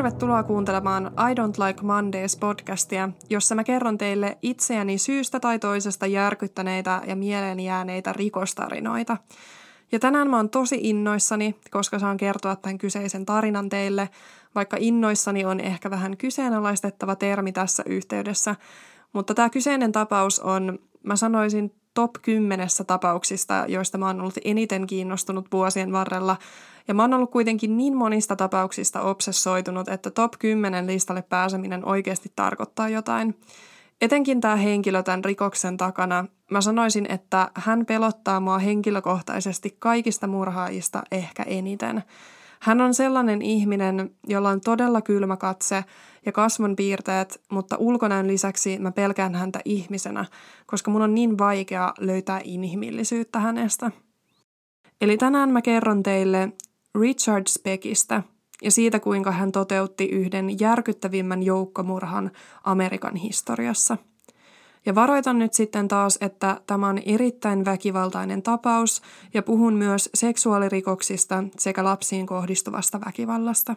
tervetuloa kuuntelemaan I Don't Like Mondays podcastia, jossa mä kerron teille itseäni syystä tai toisesta järkyttäneitä ja mieleeni jääneitä rikostarinoita. Ja tänään mä oon tosi innoissani, koska saan kertoa tämän kyseisen tarinan teille, vaikka innoissani on ehkä vähän kyseenalaistettava termi tässä yhteydessä. Mutta tämä kyseinen tapaus on, mä sanoisin, top 10 tapauksista, joista mä oon ollut eniten kiinnostunut vuosien varrella. Ja mä oon ollut kuitenkin niin monista tapauksista obsessoitunut, että top 10 listalle pääseminen oikeasti tarkoittaa jotain. Etenkin tämä henkilö tämän rikoksen takana, mä sanoisin, että hän pelottaa mua henkilökohtaisesti kaikista murhaajista ehkä eniten. Hän on sellainen ihminen, jolla on todella kylmä katse ja kasvonpiirteet, mutta ulkonäön lisäksi mä pelkään häntä ihmisenä, koska mun on niin vaikea löytää inhimillisyyttä hänestä. Eli tänään mä kerron teille Richard Speckistä ja siitä, kuinka hän toteutti yhden järkyttävimmän joukkomurhan Amerikan historiassa. Ja varoitan nyt sitten taas, että tämä on erittäin väkivaltainen tapaus ja puhun myös seksuaalirikoksista sekä lapsiin kohdistuvasta väkivallasta.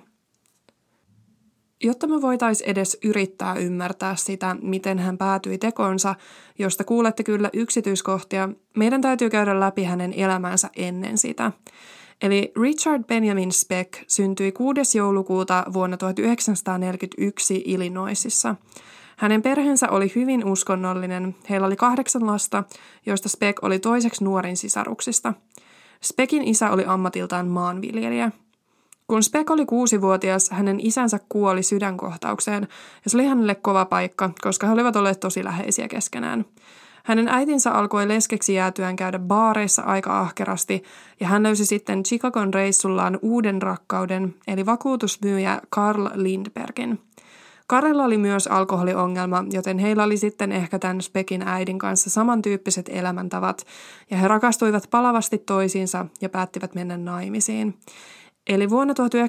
Jotta me voitaisiin edes yrittää ymmärtää sitä, miten hän päätyi tekonsa, josta kuulette kyllä yksityiskohtia, meidän täytyy käydä läpi hänen elämänsä ennen sitä. Eli Richard Benjamin Speck syntyi 6. joulukuuta vuonna 1941 Illinoisissa. Hänen perheensä oli hyvin uskonnollinen. Heillä oli 8 lasta, joista Speck oli toiseksi nuorin sisaruksista. Speckin isä oli ammatiltaan maanviljelijä. Kun Speck oli 6-vuotias, hänen isänsä kuoli sydänkohtaukseen ja se oli hänelle kova paikka, koska he olivat olleet tosi läheisiä keskenään. Hänen äitinsä alkoi leskeksi jäätyään käydä baareissa aika ahkerasti ja hän löysi sitten Chicagon reissullaan uuden rakkauden, eli vakuutusmyyjä Carl Lindbergin. Karilla oli myös alkoholiongelma, joten heillä oli sitten ehkä tämän Speckin äidin kanssa samantyyppiset elämäntavat ja he rakastuivat palavasti toisiinsa ja päättivät mennä naimisiin. Eli vuonna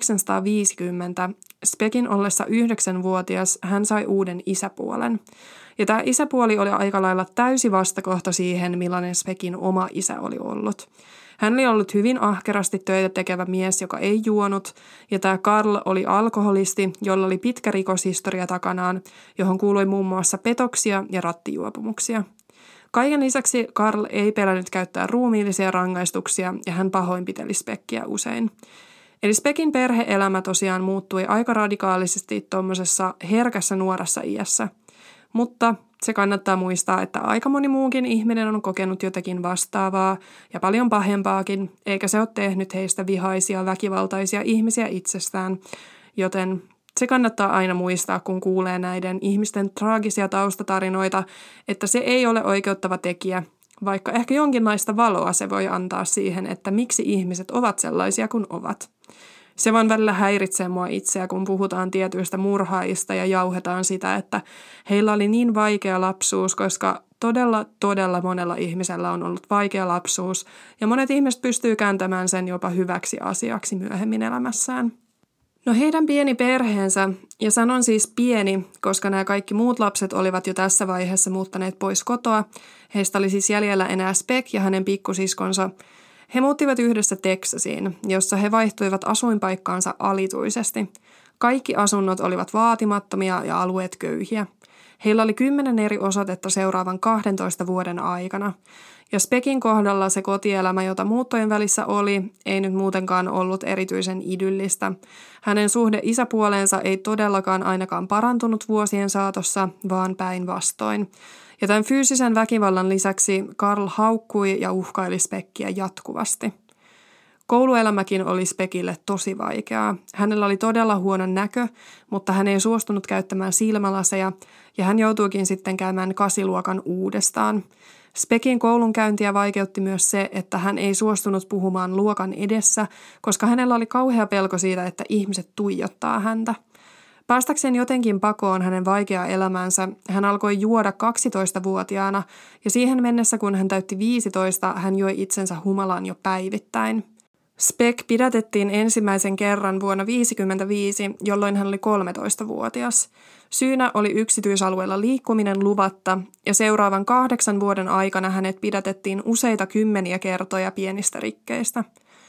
1950 Speckin ollessa 9-vuotias hän sai uuden isäpuolen. Ja tämä isäpuoli oli aika lailla täysi vastakohta siihen, millainen Speckin oma isä oli ollut. Hän oli ollut hyvin ahkerasti töitä tekevä mies, joka ei juonut, ja tämä Carl oli alkoholisti, jolla oli pitkä rikoshistoria takanaan, johon kuului muun muassa petoksia ja rattijuopumuksia. Kaiken lisäksi Carl ei pelännyt käyttää ruumiillisia rangaistuksia, ja hän pahoinpiteli Speckia usein. Eli Speckin perhe-elämä tosiaan muuttui aika radikaalisesti tuommoisessa herkässä nuorassa iässä. Mutta se kannattaa muistaa, että aika moni muukin ihminen on kokenut jotakin vastaavaa ja paljon pahempaakin, eikä se ole tehnyt heistä vihaisia, väkivaltaisia ihmisiä itsestään. Joten se kannattaa aina muistaa, kun kuulee näiden ihmisten traagisia taustatarinoita, että se ei ole oikeuttava tekijä, vaikka ehkä jonkinlaista valoa se voi antaa siihen, että miksi ihmiset ovat sellaisia kuin ovat. Se vaan välillä häiritsee mua itseä, kun puhutaan tietyistä murhaajista ja jauhetaan sitä, että heillä oli niin vaikea lapsuus, koska todella monella ihmisellä on ollut vaikea lapsuus ja monet ihmiset pystyy kääntämään sen jopa hyväksi asiaksi myöhemmin elämässään. No heidän pieni perheensä, ja sanon siis pieni, koska nämä kaikki muut lapset olivat jo tässä vaiheessa muuttaneet pois kotoa. Heistä oli siis jäljellä enää Speck ja hänen pikkusiskonsa. He muuttivat yhdessä Texasiin, jossa he vaihtuivat asuinpaikkaansa alituisesti. Kaikki asunnot olivat vaatimattomia ja alueet köyhiä. Heillä oli 10 eri osoitetta seuraavan 12 vuoden aikana. Ja Speckin kohdalla se kotielämä, jota muuttojen välissä oli, ei nyt muutenkaan ollut erityisen idyllistä. Hänen suhde isäpuoleensa ei todellakaan ainakaan parantunut vuosien saatossa, vaan päinvastoin. Ja tämän fyysisen väkivallan lisäksi Carl haukkui ja uhkaili Speckia jatkuvasti. Kouluelämäkin oli Speckille tosi vaikeaa. Hänellä oli todella huono näkö, mutta hän ei suostunut käyttämään silmälaseja ja hän joutuikin sitten käymään 8-luokan uudestaan. Speckin koulunkäyntiä vaikeutti myös se, että hän ei suostunut puhumaan luokan edessä, koska hänellä oli kauhea pelko siitä, että ihmiset tuijottaa häntä. Päästäkseen jotenkin pakoon hänen vaikeaa elämänsä, hän alkoi juoda 12-vuotiaana ja siihen mennessä kun hän täytti 15, hän joi itsensä humalaan jo päivittäin. Speck pidätettiin ensimmäisen kerran vuonna 1955, jolloin hän oli 13-vuotias. Syynä oli yksityisalueella liikkuminen luvatta ja seuraavan 8 vuoden aikana hänet pidätettiin useita kymmeniä kertoja pienistä rikkeistä.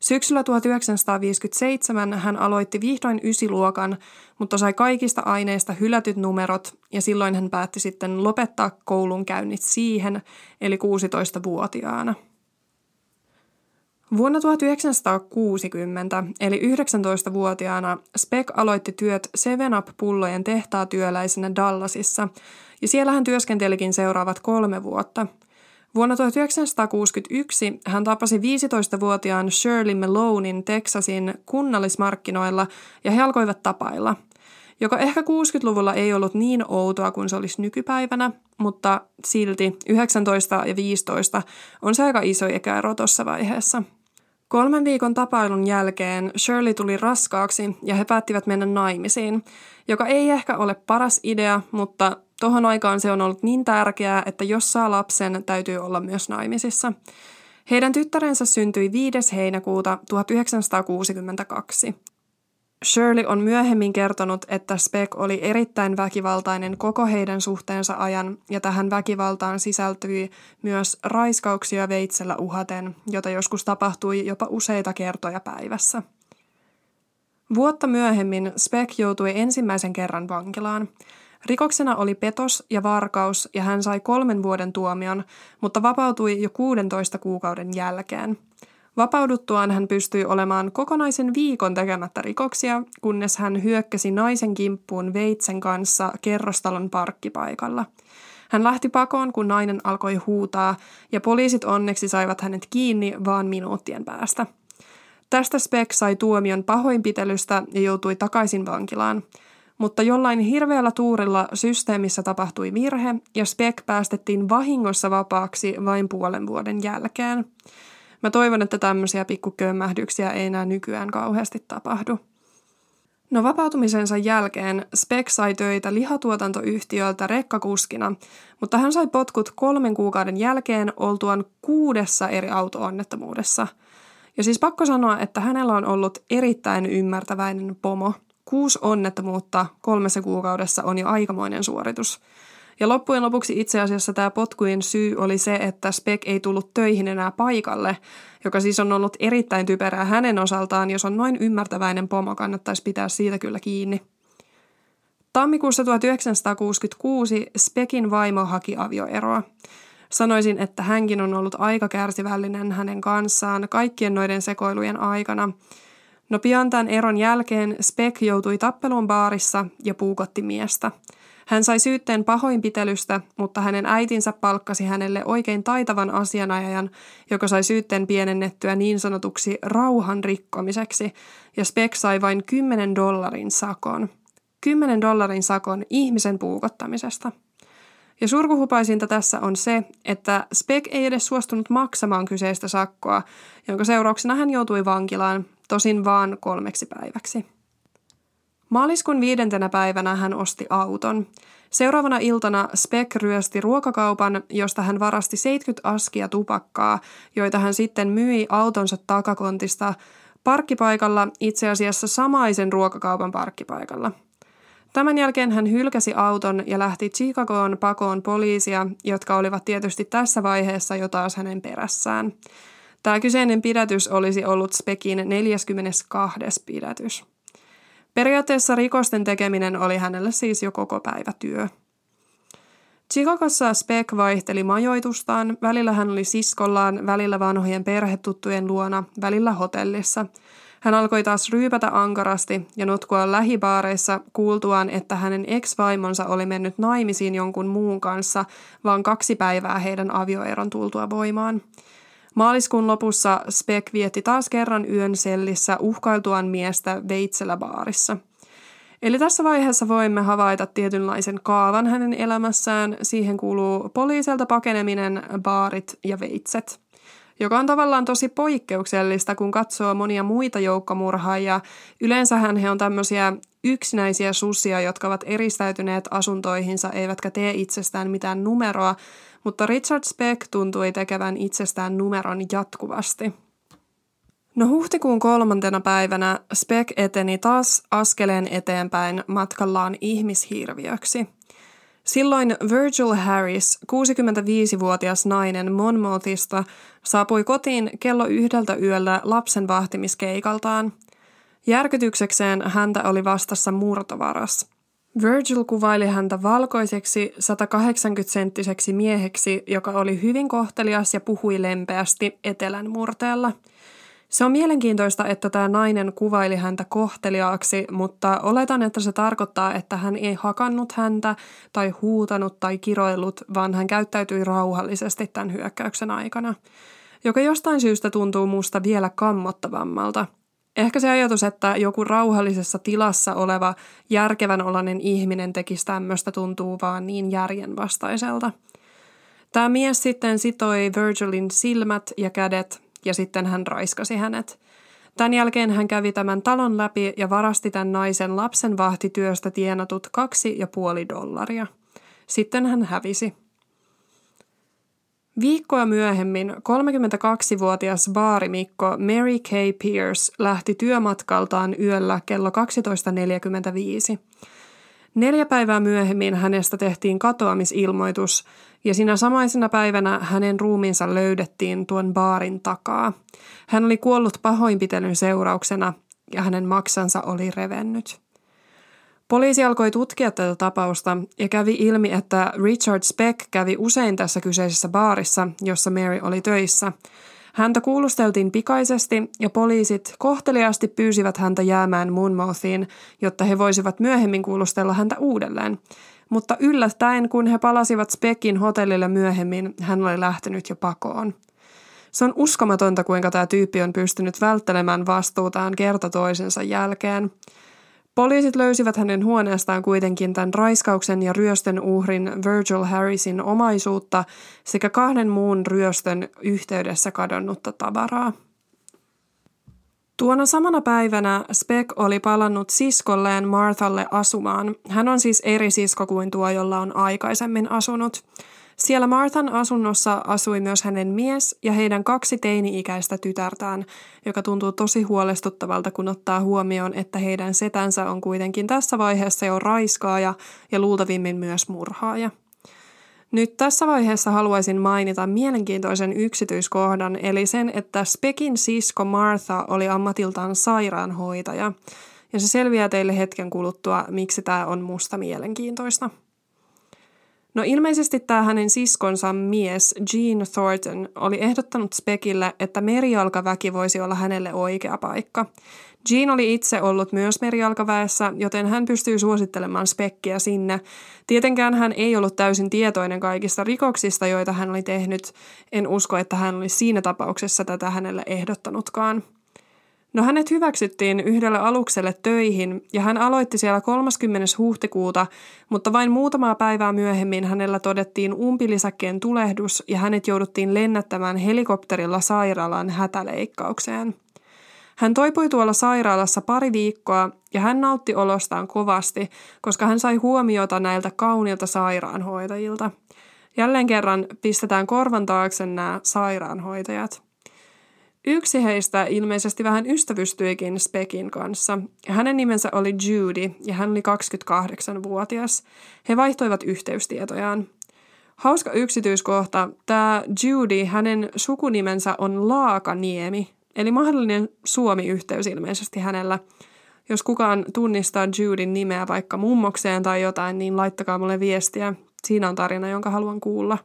Syksyllä 1957 hän aloitti vihdoin 9-luokan, mutta sai kaikista aineista hylätyt numerot ja silloin hän päätti sitten lopettaa koulunkäynnit siihen, eli 16-vuotiaana. Vuonna 1960, eli 19-vuotiaana, Speck aloitti työt 7-Up-pullojen tehtaatyöläisenä Dallasissa, ja siellä hän työskentelikin seuraavat 3 vuotta. Vuonna 1961 hän tapasi 15-vuotiaan Shirley Malonin Texasin kunnallismarkkinoilla ja he alkoivat tapailla, joka ehkä 60-luvulla ei ollut niin outoa kuin se olisi nykypäivänä, mutta silti 19 ja 15 on se aika iso ikäero tuossa vaiheessa. 3 viikon tapailun jälkeen Shirley tuli raskaaksi ja he päättivät mennä naimisiin, joka ei ehkä ole paras idea, mutta tohon aikaan se on ollut niin tärkeää, että jos saa lapsen, täytyy olla myös naimisissa. Heidän tyttärensä syntyi 5. heinäkuuta 1962. Shirley on myöhemmin kertonut, että Speck oli erittäin väkivaltainen koko heidän suhteensa ajan ja tähän väkivaltaan sisältyi myös raiskauksia veitsellä uhaten, jota joskus tapahtui jopa useita kertoja päivässä. Vuotta myöhemmin Speck joutui ensimmäisen kerran vankilaan. Rikoksena oli petos ja varkaus ja hän sai 3 vuoden tuomion, mutta vapautui jo 16 kuukauden jälkeen. Vapauduttuaan hän pystyi olemaan kokonaisen viikon tekemättä rikoksia, kunnes hän hyökkäsi naisen kimppuun veitsen kanssa kerrostalon parkkipaikalla. Hän lähti pakoon, kun nainen alkoi huutaa, ja poliisit onneksi saivat hänet kiinni vaan minuuttien päästä. Tästä Speck sai tuomion pahoinpitelystä ja joutui takaisin vankilaan. Mutta jollain hirveällä tuurilla systeemissä tapahtui virhe ja Speck päästettiin vahingossa vapaaksi vain 5 vuoden jälkeen. Mä toivon, että tämmöisiä pikkukömmähdyksiä ei enää nykyään kauheasti tapahdu. No vapautumisensa jälkeen Speck sai töitä lihatuotantoyhtiöltä rekkakuskina, mutta hän sai potkut 3 kuukauden jälkeen oltuaan 6 eri auto-onnettomuudessa. Ja siis pakko sanoa, että hänellä on ollut erittäin ymmärtäväinen pomo. 6 onnettomuutta 3 kuukaudessa on jo aikamoinen suoritus. Ja loppujen lopuksi itse asiassa tämä potkujen syy oli se, että Speck ei tullut töihin enää paikalle, joka siis on ollut erittäin typerää hänen osaltaan, jos on noin ymmärtäväinen pomo, kannattaisi pitää siitä kyllä kiinni. Tammikuussa 1966 Speckin vaimo haki avioeroa. Sanoisin, että hänkin on ollut aika kärsivällinen hänen kanssaan kaikkien noiden sekoilujen aikana. No pian tämän eron jälkeen Speck joutui tappeluun baarissa ja puukotti miestä. Hän sai syytteen pahoinpitelystä, mutta hänen äitinsä palkkasi hänelle oikein taitavan asianajajan, joka sai syytteen pienennettyä niin sanotuksi rauhan rikkomiseksi, ja Speck sai vain $10 sakon. $10 sakon ihmisen puukottamisesta. Ja surkuhupaisinta tässä on se, että Speck ei edes suostunut maksamaan kyseistä sakkoa, jonka seurauksena hän joutui vankilaan, tosin vaan 3 päiväksi. Maaliskuun 5. päivänä hän osti auton. Seuraavana iltana Speck ryösti ruokakaupan, josta hän varasti 70 askia tupakkaa, joita hän sitten myi autonsa takakontista parkkipaikalla, itse asiassa samaisen ruokakaupan parkkipaikalla. Tämän jälkeen hän hylkäsi auton ja lähti Chicagoon pakoon poliisia, jotka olivat tietysti tässä vaiheessa jo taas hänen perässään. Tämä kyseinen pidätys olisi ollut Speckin 42. pidätys. Periaatteessa rikosten tekeminen oli hänelle siis jo koko päivä työ. Chicagossa Speck vaihteli majoitustaan, välillä hän oli siskollaan, välillä vanhojen perhetuttujen luona, välillä hotellissa. Hän alkoi taas ryypätä ankarasti ja nutkua lähibaareissa kuultuaan, että hänen ex-vaimonsa oli mennyt naimisiin jonkun muun kanssa vaan 2 päivää heidän avioeron tultua voimaan. Maaliskuun lopussa Speck vietti taas kerran yön sellissä uhkailtuaan miestä veitsellä baarissa. Eli tässä vaiheessa voimme havaita tietynlaisen kaavan hänen elämässään. Siihen kuuluu poliisilta pakeneminen, baarit ja veitset, joka on tavallaan tosi poikkeuksellista, kun katsoo monia muita joukkomurhaajia. Yleensähän he on tämmöisiä yksinäisiä susia, jotka ovat eristäytyneet asuntoihinsa eivätkä tee itsestään mitään numeroa, mutta Richard Speck tuntui tekevän itsestään numeron jatkuvasti. No huhtikuun 3. päivänä Speck eteni taas askeleen eteenpäin matkallaan ihmishirviöksi. Silloin Virgil Harris, 65-vuotias nainen Monmouthista, saapui kotiin kello 1 yöllä lapsen vahtimiskeikaltaan. Järkytyksekseen häntä oli vastassa murtovaras. Virgil kuvaili häntä valkoiseksi 180-senttiseksi mieheksi, joka oli hyvin kohtelias ja puhui lempeästi etelän murteella. Se on mielenkiintoista, että tämä nainen kuvaili häntä kohteliaaksi, mutta oletan, että se tarkoittaa, että hän ei hakannut häntä tai huutanut tai kiroillut, vaan hän käyttäytyi rauhallisesti tämän hyökkäyksen aikana, joka jostain syystä tuntuu musta vielä kammottavammalta. Ehkä se ajatus, että joku rauhallisessa tilassa oleva järkevänolainen ihminen tekisi tämmöistä, tuntuu vaan niin järjenvastaiselta. Tämä mies sitten sitoi Virgilin silmät ja kädet ja sitten hän raiskasi hänet. Tämän jälkeen hän kävi tämän talon läpi ja varasti tämän naisen lapsenvahtityöstä tienatut $2,5. Sitten hän hävisi. Viikkoa myöhemmin 32-vuotias baarimikko Mary Kay Pierce lähti työmatkaltaan yöllä kello 12.45. 4 päivää myöhemmin hänestä tehtiin katoamisilmoitus ja sinä samaisena päivänä hänen ruumiinsa löydettiin tuon baarin takaa. Hän oli kuollut pahoinpitelyn seurauksena ja hänen maksansa oli revennyt. Poliisi alkoi tutkia tätä tapausta ja kävi ilmi, että Richard Speck kävi usein tässä kyseisessä baarissa, jossa Mary oli töissä. Häntä kuulusteltiin pikaisesti ja poliisit kohteliaasti pyysivät häntä jäämään Monmouthiin, jotta he voisivat myöhemmin kuulustella häntä uudelleen. Mutta yllättäen, kun he palasivat Speckin hotellille myöhemmin, hän oli lähtenyt jo pakoon. Se on uskomatonta, kuinka tämä tyyppi on pystynyt välttelemään vastuutaan kerta toisensa jälkeen. Poliisit löysivät hänen huoneestaan kuitenkin tämän raiskauksen ja ryöstön uhrin Virgil Harrisin omaisuutta sekä 2 muun ryöstön yhteydessä kadonnutta tavaraa. Tuona samana päivänä Speck oli palannut siskolleen Marthalle asumaan. Hän on siis eri sisko kuin tuo, jolla on aikaisemmin asunut. Siellä Marthan asunnossa asui myös hänen mies ja heidän 2 teini-ikäistä tytärtään, joka tuntuu tosi huolestuttavalta, kun ottaa huomioon, että heidän setänsä on kuitenkin tässä vaiheessa jo raiskaaja ja luultavimmin myös murhaaja. Nyt tässä vaiheessa haluaisin mainita mielenkiintoisen yksityiskohdan, eli sen, että Speckin sisko Martha oli ammatiltaan sairaanhoitaja, ja se selviää teille hetken kuluttua, miksi tämä on musta mielenkiintoista. No ilmeisesti tämä hänen siskonsa mies Jean Thornton oli ehdottanut Speckille, että merijalkaväki voisi olla hänelle oikea paikka. Jean oli itse ollut myös merijalkaväessä, joten hän pystyi suosittelemaan Speckia sinne. Tietenkään hän ei ollut täysin tietoinen kaikista rikoksista, joita hän oli tehnyt. En usko, että hän oli siinä tapauksessa tätä hänelle ehdottanutkaan. No hänet hyväksyttiin yhdelle alukselle töihin ja hän aloitti siellä 30. huhtikuuta, mutta vain muutamaa päivää myöhemmin hänellä todettiin umpilisäkkeen tulehdus ja hänet jouduttiin lennättämään helikopterilla sairaalaan hätäleikkaukseen. Hän toipui tuolla sairaalassa 2 viikkoa ja hän nautti olostaan kovasti, koska hän sai huomiota näiltä kauniilta sairaanhoitajilta. Jälleen kerran pistetään korvan taakse nämä sairaanhoitajat. Yksi heistä ilmeisesti vähän ystävystyikin Speckin kanssa. Hänen nimensä oli Judy ja hän oli 28-vuotias. He vaihtoivat yhteystietojaan. Hauska yksityiskohta, tämä Judy, hänen sukunimensä on Laakaniemi, eli mahdollinen Suomi-yhteys ilmeisesti hänellä. Jos kukaan tunnistaa Judyn nimeä vaikka mummokseen tai jotain, niin laittakaa mulle viestiä. Siinä on tarina, jonka haluan kuulla.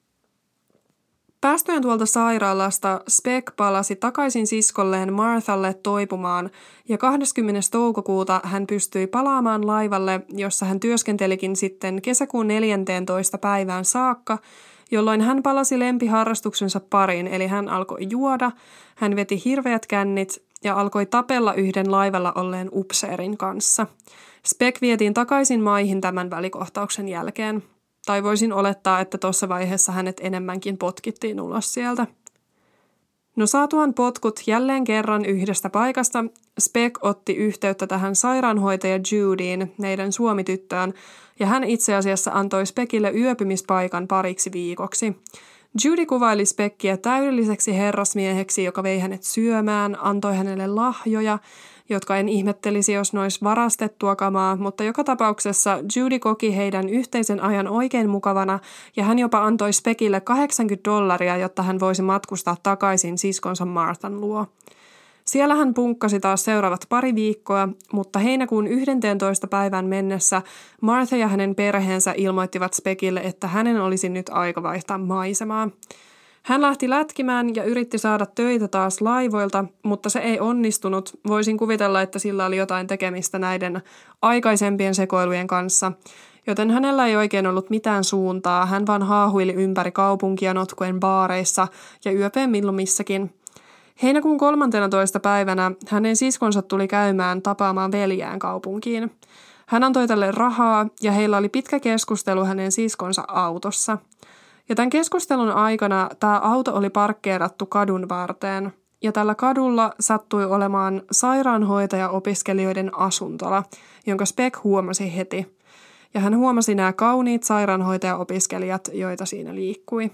Päästyen tuolta sairaalasta Speck palasi takaisin siskolleen Marthalle toipumaan ja 20. toukokuuta hän pystyi palaamaan laivalle, jossa hän työskentelikin sitten kesäkuun 14. päivään saakka, jolloin hän palasi lempiharrastuksensa pariin, eli hän alkoi juoda, hän veti hirveät kännit ja alkoi tapella yhden laivalla olleen upseerin kanssa. Speck vietiin takaisin maihin tämän välikohtauksen jälkeen. Tai voisin olettaa, että tuossa vaiheessa hänet enemmänkin potkittiin ulos sieltä. No saatuaan potkut jälleen kerran yhdestä paikasta, Speck otti yhteyttä tähän sairaanhoitaja Judyin, meidän Suomi-tyttöön, ja hän itse asiassa antoi Speckille yöpymispaikan 2 viikoksi. Judy kuvaili Speckia täydelliseksi herrasmieheksi, joka vei hänet syömään, antoi hänelle lahjoja jotka en ihmettelisi, jos ne olisi varastettua kamaa, mutta joka tapauksessa Judy koki heidän yhteisen ajan oikein mukavana ja hän jopa antoi Speckille $80, jotta hän voisi matkustaa takaisin siskonsa Marthan luo. Siellä hän punkkasi taas seuraavat pari viikkoa, mutta heinäkuun 11. päivän mennessä Martha ja hänen perheensä ilmoittivat Speckille, että hänen olisi nyt aika vaihtaa maisemaa. Hän lähti lätkimään ja yritti saada töitä taas laivoilta, mutta se ei onnistunut. Voisin kuvitella, että sillä oli jotain tekemistä näiden aikaisempien sekoilujen kanssa, joten hänellä ei oikein ollut mitään suuntaa. Hän vaan haahuili ympäri kaupunkia notkuen baareissa ja yöpeen milloin missäkin. Heinäkuun 13. päivänä hänen siskonsa tuli käymään tapaamaan veljään kaupunkiin. Hän antoi tälle rahaa ja heillä oli pitkä keskustelu hänen siskonsa autossa. Ja tämän keskustelun aikana tämä auto oli parkkeerattu kadun varteen. Ja tällä kadulla sattui olemaan sairaanhoitaja-opiskelijoiden asuntola, jonka Speck huomasi heti. Ja hän huomasi nämä kauniit sairaanhoitaja-opiskelijat, joita siinä liikkui.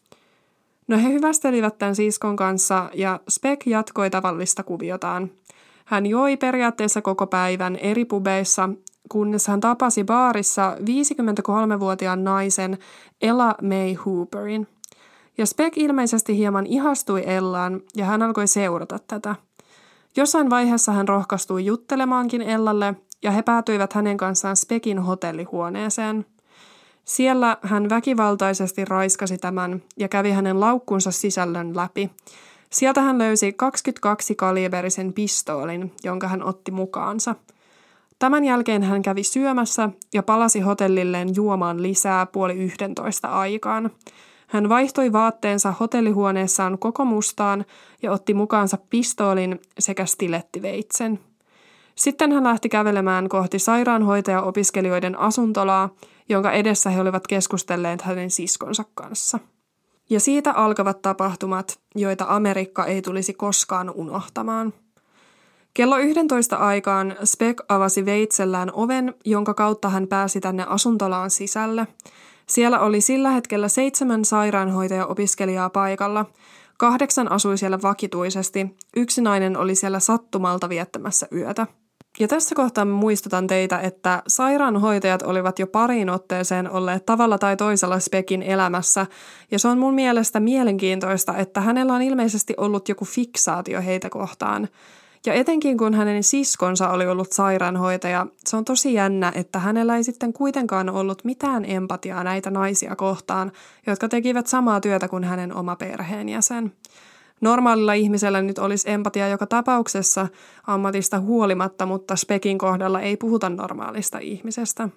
No he hyvästelivät tämän siskon kanssa ja Speck jatkoi tavallista kuviotaan. Hän joi periaatteessa koko päivän eri pubeissa, kunnes hän tapasi baarissa 53-vuotiaan naisen Ella May Hooperin. Ja Speck ilmeisesti hieman ihastui Ellaan ja hän alkoi seurata tätä. Jossain vaiheessa hän rohkaistui juttelemaankin Ellalle ja he päätyivät hänen kanssaan Speckin hotellihuoneeseen. Siellä hän väkivaltaisesti raiskasi tämän ja kävi hänen laukkunsa sisällön läpi. Sieltä hän löysi 22-kaliiberisen pistoolin, jonka hän otti mukaansa. Tämän jälkeen hän kävi syömässä ja palasi hotellilleen juomaan lisää 10:30 aikaan. Hän vaihtoi vaatteensa hotellihuoneessaan koko mustaan ja otti mukaansa pistoolin sekä stilettiveitsen. Sitten hän lähti kävelemään kohti sairaanhoitaja-opiskelijoiden asuntolaa, jonka edessä he olivat keskustelleet hänen siskonsa kanssa. Ja siitä alkavat tapahtumat, joita Amerikka ei tulisi koskaan unohtamaan. Kello 11 aikaan Speck avasi veitsellään oven, jonka kautta hän pääsi tänne asuntolaan sisälle. Siellä oli sillä hetkellä 7 sairaanhoitaja-opiskelijaa paikalla. 8 asui siellä vakituisesti. 1 nainen oli siellä sattumalta viettämässä yötä. Ja tässä kohtaa muistutan teitä, että sairaanhoitajat olivat jo pariin otteeseen olleet tavalla tai toisella Speckin elämässä, ja se on mun mielestä mielenkiintoista, että hänellä on ilmeisesti ollut joku fiksaatio heitä kohtaan. Ja etenkin kun hänen siskonsa oli ollut sairaanhoitaja, se on tosi jännä, että hänellä ei sitten kuitenkaan ollut mitään empatiaa näitä naisia kohtaan, jotka tekivät samaa työtä kuin hänen oma perheenjäsen. Normaalilla ihmisellä nyt olisi empatia joka tapauksessa ammatista huolimatta, mutta Speckin kohdalla ei puhuta normaalista ihmisestä.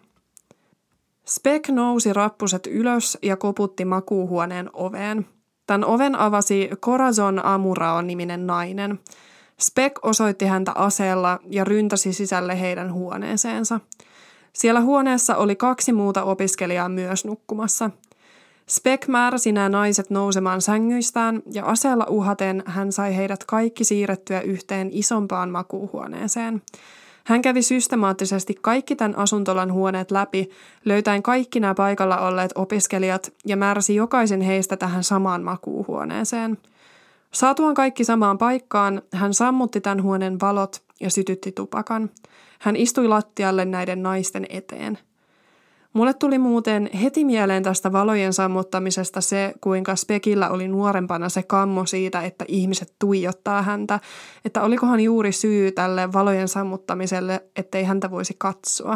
Speck nousi rappuset ylös ja koputti makuuhuoneen oveen. Tämän oven avasi Corazon Amurao-niminen nainen. Speck osoitti häntä aseella ja ryntäsi sisälle heidän huoneeseensa. Siellä huoneessa oli 2 muuta opiskelijaa myös nukkumassa. Speck määräsi nämä naiset nousemaan sängyistään ja aseella uhaten hän sai heidät kaikki siirrettyä yhteen isompaan makuuhuoneeseen. Hän kävi systemaattisesti kaikki tämän asuntolan huoneet läpi, löytäen kaikki nämä paikalla olleet opiskelijat ja määräsi jokaisen heistä tähän samaan makuuhuoneeseen. Saatuaan kaikki samaan paikkaan, hän sammutti tämän huoneen valot ja sytytti tupakan. Hän istui lattialle näiden naisten eteen. Mulle tuli muuten heti mieleen tästä valojen sammuttamisesta se, kuinka Speckillä oli nuorempana se kammo siitä, että ihmiset tuijottaa häntä, että olikohan juuri syy tälle valojen sammuttamiselle, ettei häntä voisi katsoa.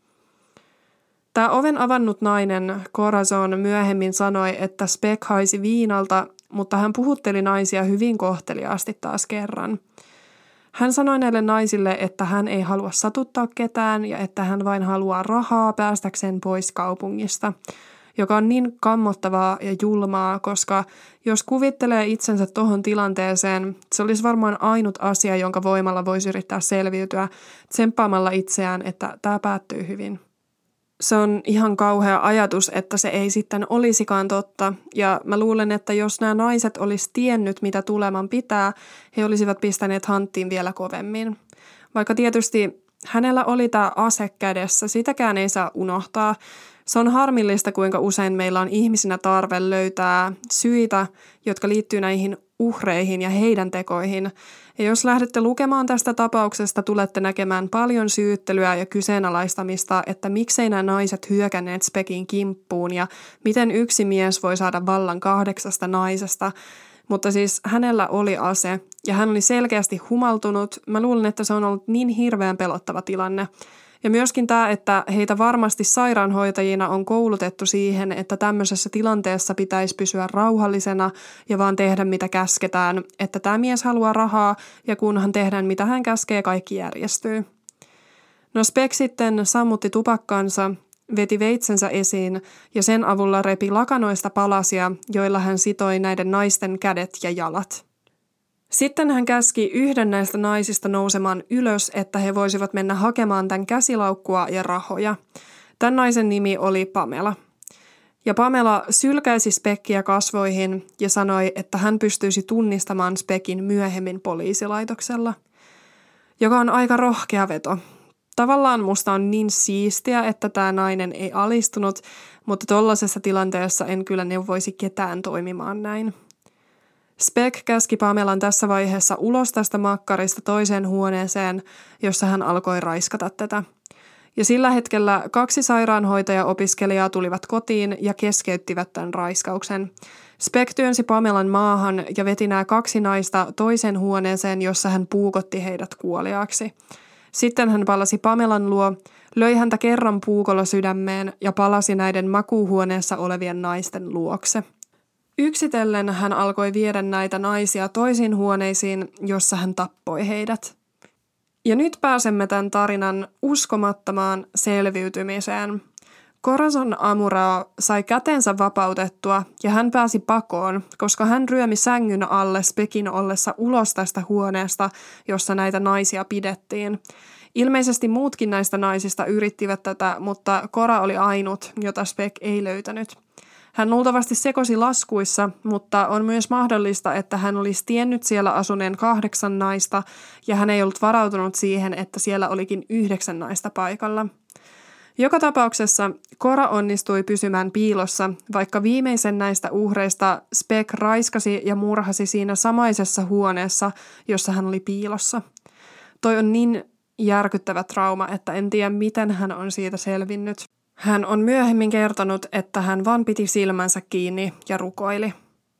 Tämä oven avannut nainen Corazon myöhemmin sanoi, että Speck haisi viinalta, mutta hän puhutteli naisia hyvin kohteliaasti taas kerran. Hän sanoi näille naisille, että hän ei halua satuttaa ketään ja että hän vain haluaa rahaa päästäkseen pois kaupungista, joka on niin kammottavaa ja julmaa, koska jos kuvittelee itsensä tohon tilanteeseen, se olisi varmaan ainut asia, jonka voimalla voisi yrittää selviytyä tsemppaamalla itseään, että tämä päättyy hyvin. Se on ihan kauhea ajatus, että se ei sitten olisikaan totta, ja mä luulen, että jos nämä naiset olisi tiennyt, mitä tuleman pitää, he olisivat pistäneet hanttiin vielä kovemmin. Vaikka tietysti hänellä oli tämä ase kädessä, sitäkään ei saa unohtaa. Se on harmillista, kuinka usein meillä on ihmisinä tarve löytää syitä, jotka liittyy näihin uhreihin ja heidän tekoihin. Ja jos lähdette lukemaan tästä tapauksesta, tulette näkemään paljon syyttelyä ja kyseenalaistamista, että miksei nämä naiset hyökänneet Speckin kimppuun ja miten yksi mies voi saada vallan 8 naisesta. Mutta siis hänellä oli ase ja hän oli selkeästi humaltunut. Mä luulen, että se on ollut niin hirveän pelottava tilanne. Ja myöskin tämä, että heitä varmasti sairaanhoitajina on koulutettu siihen, että tämmöisessä tilanteessa pitäisi pysyä rauhallisena ja vaan tehdä mitä käsketään, että tämä mies haluaa rahaa ja kunhan tehdään mitä hän käskee, kaikki järjestyy. No Speck sitten sammutti tupakkansa, veti veitsensä esiin ja sen avulla repi lakanoista palasia, joilla hän sitoi näiden naisten kädet ja jalat. Sitten hän käski yhden näistä naisista nousemaan ylös, että he voisivat mennä hakemaan tämän käsilaukkua ja rahoja. Tämän naisen nimi oli Pamela. Ja Pamela sylkäisi Speckia kasvoihin ja sanoi, että hän pystyisi tunnistamaan Speckin myöhemmin poliisilaitoksella. Joka on aika rohkea veto. Tavallaan musta on niin siistiä, että tämä nainen ei alistunut, mutta tollaisessa tilanteessa en kyllä neuvoisi ketään toimimaan näin. Speck käski Pamelan tässä vaiheessa ulos tästä makkarista toiseen huoneeseen, jossa hän alkoi raiskata tätä. Ja sillä hetkellä 2 sairaanhoitajaopiskelijaa tulivat kotiin ja keskeyttivät tämän raiskauksen. Speck työnsi Pamelan maahan ja veti nämä 2 naista toiseen huoneeseen, jossa hän puukotti heidät kuoliaaksi. Sitten hän palasi Pamelan luo, löi häntä kerran puukolla sydämeen ja palasi näiden makuuhuoneessa olevien naisten luokse. Yksitellen hän alkoi viedä näitä naisia toisiin huoneisiin, jossa hän tappoi heidät. Ja nyt pääsemme tämän tarinan uskomattomaan selviytymiseen. Corazon Amurao sai kätensä vapautettua ja hän pääsi pakoon, koska hän ryömi sängyn alle Speckin ollessa ulos tästä huoneesta, jossa näitä naisia pidettiin. Ilmeisesti muutkin näistä naisista yrittivät tätä, mutta Cora oli ainut, jota Speck ei löytänyt. Hän luultavasti sekosi laskuissa, mutta on myös mahdollista, että hän olisi tiennyt siellä asuneen 8 naista ja hän ei ollut varautunut siihen, että siellä olikin 9 naista paikalla. Joka tapauksessa Cora onnistui pysymään piilossa, vaikka viimeisen näistä uhreista Speck raiskasi ja murhasi siinä samaisessa huoneessa, jossa hän oli piilossa. Toi on niin järkyttävä trauma, että en tiedä miten hän on siitä selvinnyt. Hän on myöhemmin kertonut, että hän vaan piti silmänsä kiinni ja rukoili.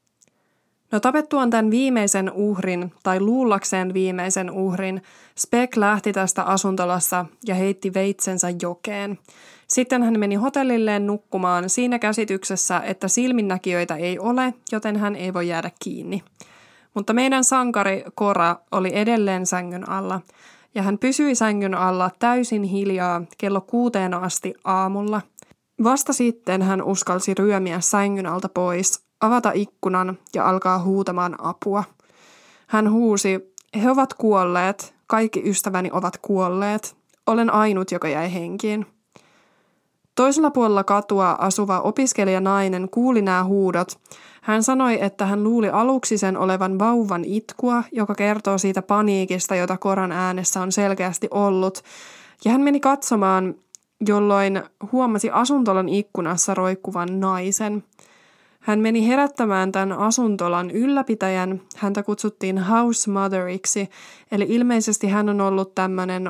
No tapettuaan tämän viimeisen uhrin, tai luullakseen viimeisen uhrin, Speck lähti tästä asuntolasta ja heitti veitsensä jokeen. Sitten hän meni hotellilleen nukkumaan siinä käsityksessä, että silminnäkijöitä ei ole, joten hän ei voi jäädä kiinni. Mutta meidän sankari Cora oli edelleen sängyn alla, ja hän pysyi sängyn alla täysin hiljaa kello 6 asti aamulla. Vasta sitten hän uskalsi ryömiä sängyn alta pois, avata ikkunan ja alkaa huutamaan apua. Hän huusi, he ovat kuolleet, kaikki ystäväni ovat kuolleet, olen ainut, joka jäi henkiin. Toisella puolella katua asuva opiskelijanainen kuuli nämä huudot. Hän sanoi, että hän luuli aluksi sen olevan vauvan itkua, joka kertoo siitä paniikista, jota Coran äänessä on selkeästi ollut. Ja hän meni katsomaan, jolloin huomasi asuntolan ikkunassa roikkuvan naisen. Hän meni herättämään tämän asuntolan ylläpitäjän. Häntä kutsuttiin house motheriksi, eli ilmeisesti hän on ollut tämmöinen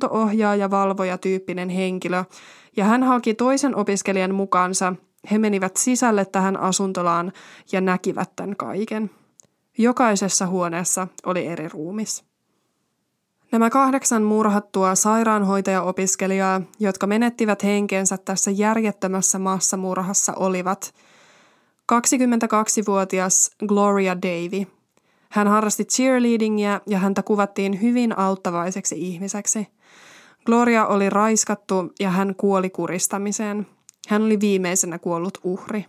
opinto-ohjaaja-valvoja-tyyppinen henkilö. Ja hän haki toisen opiskelijan mukaansa. He menivät sisälle tähän asuntolaan ja näkivät tämän kaiken. Jokaisessa huoneessa oli eri ruumis. Nämä 8 murhattua sairaanhoitaja-opiskelijaa, jotka menettivät henkensä tässä järjettömässä massamurhassa, olivat 22-vuotias Gloria Davey. Hän harrasti cheerleadingia ja häntä kuvattiin hyvin auttavaiseksi ihmiseksi. Gloria oli raiskattu ja hän kuoli kuristamiseen. Hän oli viimeisenä kuollut uhri.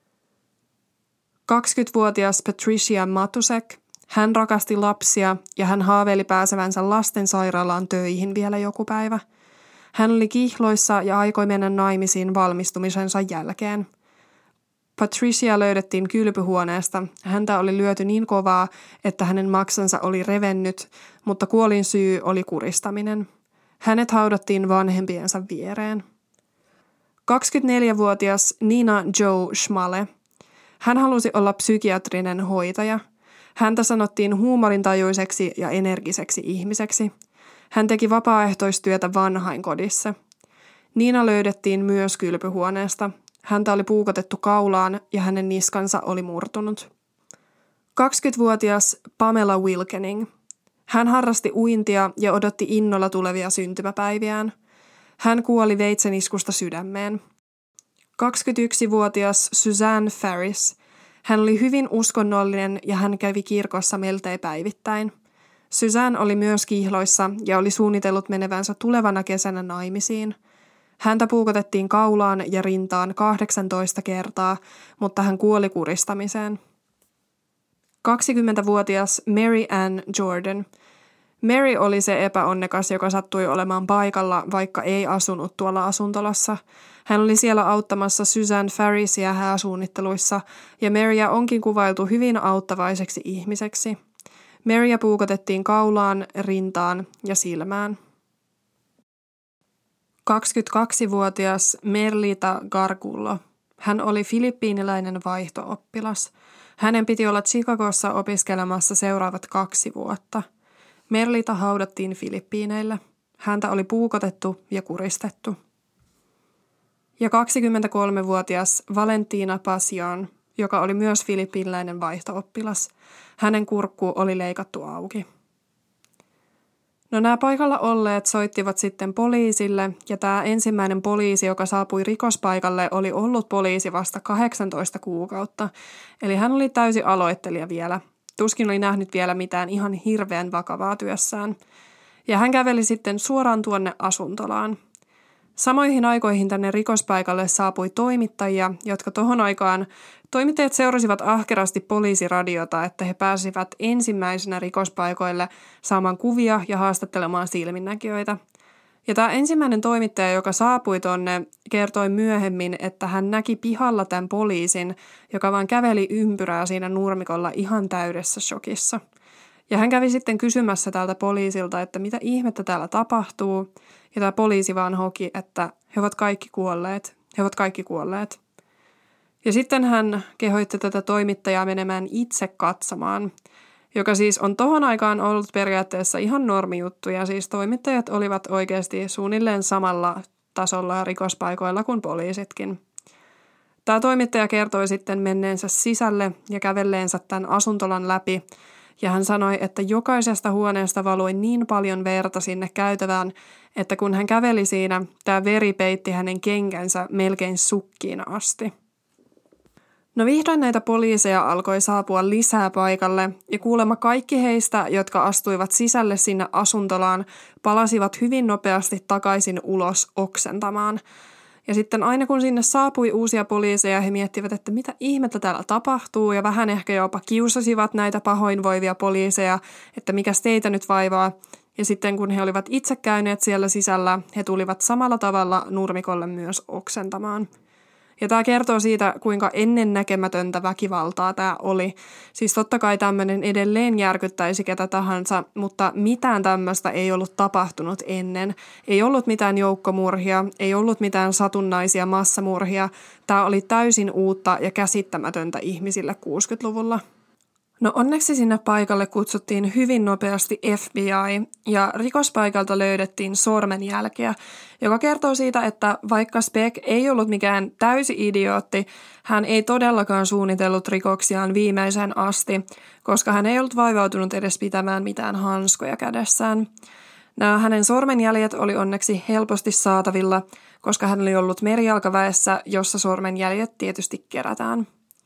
20-vuotias Patricia Matusek. Hän rakasti lapsia ja hän haaveili pääsevänsä lastensairaalaan töihin vielä joku päivä. Hän oli kihloissa ja aikoi mennä naimisiin valmistumisensa jälkeen. Patricia löydettiin kylpyhuoneesta. Häntä oli lyöty niin kovaa, että hänen maksansa oli revennyt, mutta kuolin syy oli kuristaminen. Hänet haudattiin vanhempiensa viereen. 24-vuotias Nina Jo Schmale. Hän halusi olla psykiatrinen hoitaja. Häntä sanottiin huumorintajuiseksi ja energiseksi ihmiseksi. Hän teki vapaaehtoistyötä vanhainkodissa. Nina löydettiin myös kylpyhuoneesta. Häntä oli puukotettu kaulaan ja hänen niskansa oli murtunut. 20-vuotias Pamela Wilkening. Hän harrasti uintia ja odotti innolla tulevia syntymäpäiviään. Hän kuoli veitseniskusta sydämeen. 21-vuotias Suzanne Farris. Hän oli hyvin uskonnollinen ja hän kävi kirkossa miltei päivittäin. Suzanne oli myös kihloissa ja oli suunnitellut menevänsä tulevana kesänä naimisiin. Häntä puukotettiin kaulaan ja rintaan 18 kertaa, mutta hän kuoli kuristamiseen. 20-vuotias Mary Ann Jordan. Mary oli se epäonnekas, joka sattui olemaan paikalla, vaikka ei asunut tuolla asuntolassa. Hän oli siellä auttamassa Suzanne Farrisia hääsuunnitteluissa, ja Maryä onkin kuvailtu hyvin auttavaiseksi ihmiseksi. Maryä puukotettiin kaulaan, rintaan ja silmään. 22-vuotias Merlita Gargullo. Hän oli filippiiniläinen vaihto-oppilas. Hänen piti olla Chicagossa opiskelemassa seuraavat 2 vuotta. Merlita haudattiin Filippiineillä. Häntä oli puukotettu ja kuristettu. Ja 23-vuotias Valentina Pasion, joka oli myös filippiiniläinen vaihto-oppilas. Hänen kurkku oli leikattu auki. No nämä paikalla olleet soittivat sitten poliisille ja tämä ensimmäinen poliisi, joka saapui rikospaikalle, oli ollut poliisi vasta 18 kuukautta. Eli hän oli täysi aloittelija vielä. Tuskin oli nähnyt vielä mitään ihan hirveän vakavaa työssään. Ja hän käveli sitten suoraan tuonne asuntolaan. Samoihin aikoihin tänne rikospaikalle saapui toimittajia, jotka tohon aikaan toimittajat seurasivat ahkerasti poliisiradiota, että he pääsivät ensimmäisenä rikospaikoille saamaan kuvia ja haastattelemaan silminnäkijöitä. Ja tämä ensimmäinen toimittaja, joka saapui tonne, kertoi myöhemmin, että hän näki pihalla tämän poliisin, joka vaan käveli ympyrää siinä nurmikolla ihan täydessä shokissa. Ja hän kävi sitten kysymässä tältä poliisilta, että mitä ihmettä täällä tapahtuu. Ja tämä poliisi vaan hoki, että he ovat kaikki kuolleet. He ovat kaikki kuolleet. Ja sitten hän kehoitti tätä toimittajaa menemään itse katsomaan, joka siis on tohon aikaan ollut periaatteessa ihan normijuttu. Ja siis toimittajat olivat oikeasti suunnilleen samalla tasolla rikospaikoilla kuin poliisitkin. Tämä toimittaja kertoi sitten menneensä sisälle ja kävelleensä tämän asuntolan läpi. Ja hän sanoi, että jokaisesta huoneesta valui niin paljon verta sinne käytävään, että kun hän käveli siinä, tämä veri peitti hänen kenkänsä melkein sukkiin asti. No vihdoin näitä poliiseja alkoi saapua lisää paikalle ja kuulemma kaikki heistä, jotka astuivat sisälle sinne asuntolaan, palasivat hyvin nopeasti takaisin ulos oksentamaan. Ja sitten aina kun sinne saapui uusia poliiseja, he miettivät, että mitä ihmettä täällä tapahtuu ja vähän ehkä jopa kiusasivat näitä pahoinvoivia poliiseja, että mikäs teitä nyt vaivaa. Ja sitten kun he olivat itse käyneet siellä sisällä, he tulivat samalla tavalla nurmikolle myös oksentamaan. Ja tämä kertoo siitä, kuinka ennennäkemätöntä väkivaltaa tämä oli. Siis totta kai tämmöinen edelleen järkyttäisi ketä tahansa, mutta mitään tämmöistä ei ollut tapahtunut ennen. Ei ollut mitään joukkomurhia, ei ollut mitään satunnaisia massamurhia. Tämä oli täysin uutta ja käsittämätöntä ihmisille 60-luvulla. No onneksi sinne paikalle kutsuttiin hyvin nopeasti FBI ja rikospaikalta löydettiin sormenjälkeä, joka kertoo siitä, että vaikka Speck ei ollut mikään täysi idiootti, hän ei todellakaan suunnitellut rikoksiaan viimeiseen asti, koska hän ei ollut vaivautunut edes pitämään mitään hanskoja kädessään. Nämä hänen sormenjäljet oli onneksi helposti saatavilla, koska hän oli ollut merijalkaväessä, jossa sormenjäljet tietysti kerätään.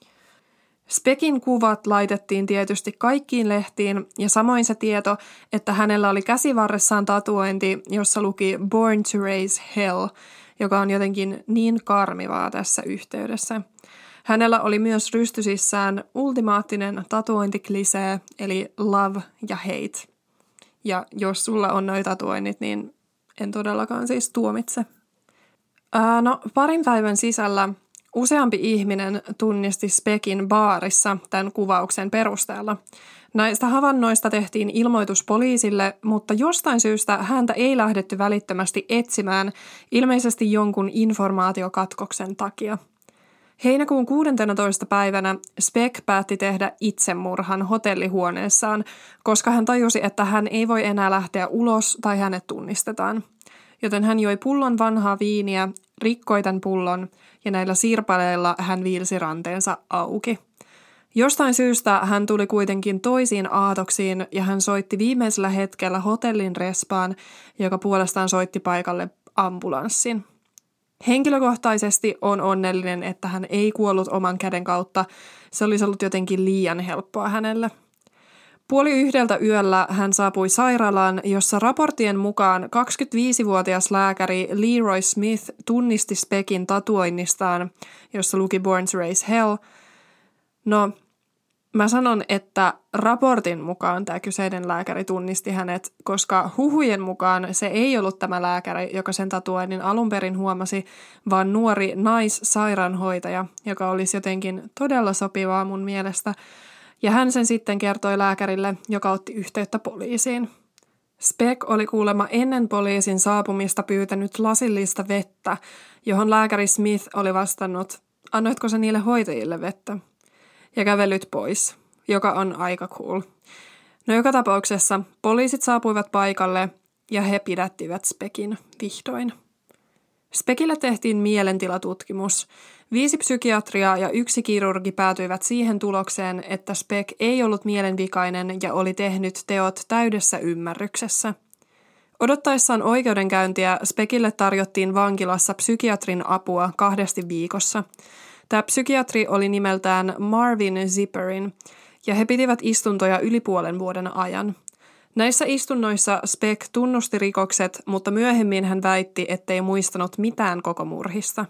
Speckin kuvat laitettiin tietysti kaikkiin lehtiin ja samoin se tieto, että hänellä oli käsivarressaan tatuointi, jossa luki Born to Raise Hell, joka on jotenkin niin karmivaa tässä yhteydessä. Hänellä oli myös rystysissään ultimaattinen tatuointiklisee, eli love ja hate. Ja jos sulla on noi tatuoinnit, niin en todellakaan siis tuomitse. No, parin päivän sisällä useampi ihminen tunnisti Speckin baarissa tämän kuvauksen perusteella. Näistä havainnoista tehtiin ilmoitus poliisille, mutta jostain syystä häntä ei lähdetty välittömästi etsimään, ilmeisesti jonkun informaatiokatkoksen takia. Heinäkuun 16. päivänä Speck päätti tehdä itsemurhan hotellihuoneessaan, koska hän tajusi, että hän ei voi enää lähteä ulos tai hänet tunnistetaan. Joten hän joi pullon vanhaa viiniä, rikkoi tämän pullon ja näillä sirpaleilla hän viilsi ranteensa auki. Jostain syystä hän tuli kuitenkin toisiin aatoksiin ja hän soitti viimeisellä hetkellä hotellin respaan, joka puolestaan soitti paikalle ambulanssin. Henkilökohtaisesti on onnellinen, että hän ei kuollut oman käden kautta. Se olisi ollut jotenkin liian helppoa hänelle. 12:30 yöllä hän saapui sairaalaan, jossa raporttien mukaan 25-vuotias lääkäri Leroy Smith tunnisti Speckin tatuoinnistaan, jossa luki Born to Raise Hell. No, mä sanon, että raportin mukaan tämä kyseinen lääkäri tunnisti hänet, koska huhujen mukaan se ei ollut tämä lääkäri, joka sen tatuoinnin alun perin huomasi, vaan nuori naissairaanhoitaja, joka olisi jotenkin todella sopivaa mun mielestä. Ja hän sen sitten kertoi lääkärille, joka otti yhteyttä poliisiin. Speck oli kuulemma ennen poliisin saapumista pyytänyt lasillista vettä, johon lääkäri Smith oli vastannut, annoitko sä niille hoitajille vettä? Ja kävellyt pois, joka on aika cool. No joka tapauksessa poliisit saapuivat paikalle ja he pidättivät Speckin vihdoin. Speckille tehtiin mielentilatutkimus. 5 psykiatria ja 1 kirurgi päätyivät siihen tulokseen, että Speck ei ollut mielenvikainen ja oli tehnyt teot täydessä ymmärryksessä. Odottaessaan oikeudenkäyntiä Speckille tarjottiin vankilassa psykiatrin apua 2 viikossa. Tämä psykiatri oli nimeltään Marvin Zipperin ja he pitivät istuntoja yli puolen vuoden ajan. Näissä istunnoissa Speck tunnusti rikokset, mutta myöhemmin hän väitti, ettei muistanut mitään koko murhista.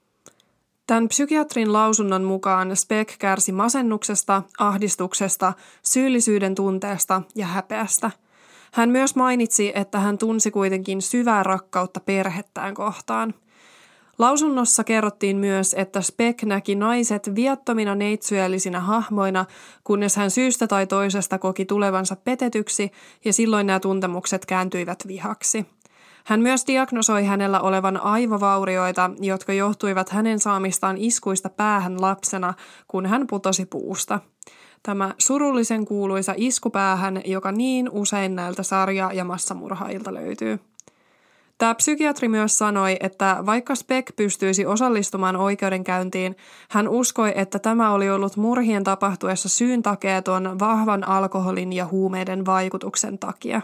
Tämän psykiatrin lausunnon mukaan Speck kärsi masennuksesta, ahdistuksesta, syyllisyyden tunteesta ja häpeästä. Hän myös mainitsi, että hän tunsi kuitenkin syvää rakkautta perhettään kohtaan. Lausunnossa kerrottiin myös, että Speck näki naiset viattomina neitsyöllisinä hahmoina, kunnes hän syystä tai toisesta koki tulevansa petetyksi ja silloin nämä tuntemukset kääntyivät vihaksi. Hän myös diagnosoi hänellä olevan aivovaurioita, jotka johtuivat hänen saamistaan iskuista päähän lapsena, kun hän putosi puusta. Tämä surullisen kuuluisa iskupäähän, joka niin usein näiltä sarja- ja massamurhailta löytyy. Tämä psykiatri myös sanoi, että vaikka Speck pystyisi osallistumaan oikeudenkäyntiin, hän uskoi, että tämä oli ollut murhien tapahtuessa syyntakeeton vahvan alkoholin ja huumeiden vaikutuksen takia.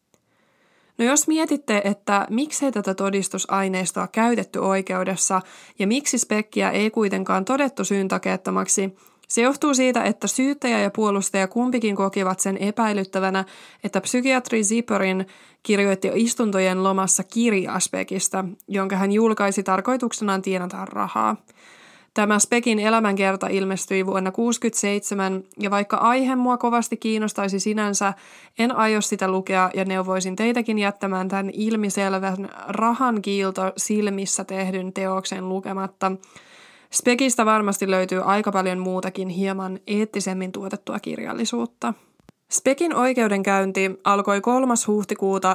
No jos mietitte, että miksei tätä todistusaineistoa käytetty oikeudessa ja miksi Speckia ei kuitenkaan todettu syyntakeettomaksi, se johtuu siitä, että syyttäjä ja puolustaja kumpikin kokivat sen epäilyttävänä, että psykiatri Zipperin kirjoitti istuntojen lomassa kirjaa Speckistä, jonka hän julkaisi tarkoituksenaan tienata rahaa. Tämä Speckin elämänkerta ilmestyi vuonna 1967, ja vaikka aihe mua kovasti kiinnostaisi sinänsä, en aio sitä lukea ja neuvoisin teitäkin jättämään tämän ilmiselvän rahan kiilto silmissä tehdyn teoksen lukematta. Speckistä varmasti löytyy aika paljon muutakin hieman eettisemmin tuotettua kirjallisuutta. Speckin oikeudenkäynti alkoi 3. huhtikuuta